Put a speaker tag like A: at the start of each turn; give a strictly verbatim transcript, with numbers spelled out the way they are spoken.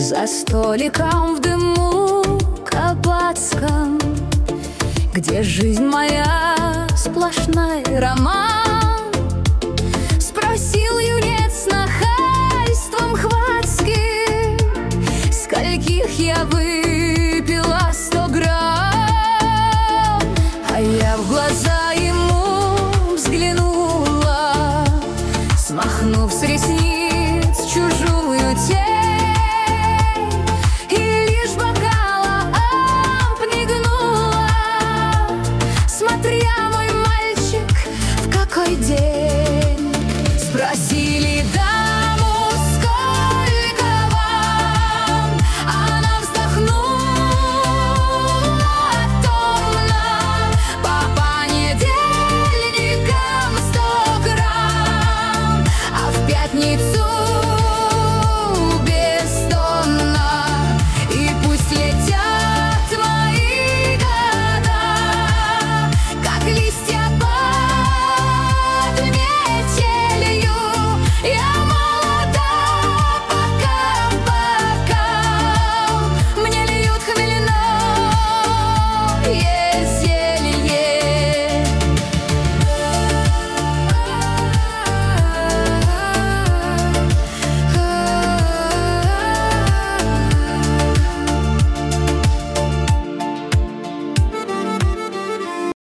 A: За столиком в дыму кабацком, где жизнь моя сплошной роман. Спросил юнец нахальством хватским, скольких я вы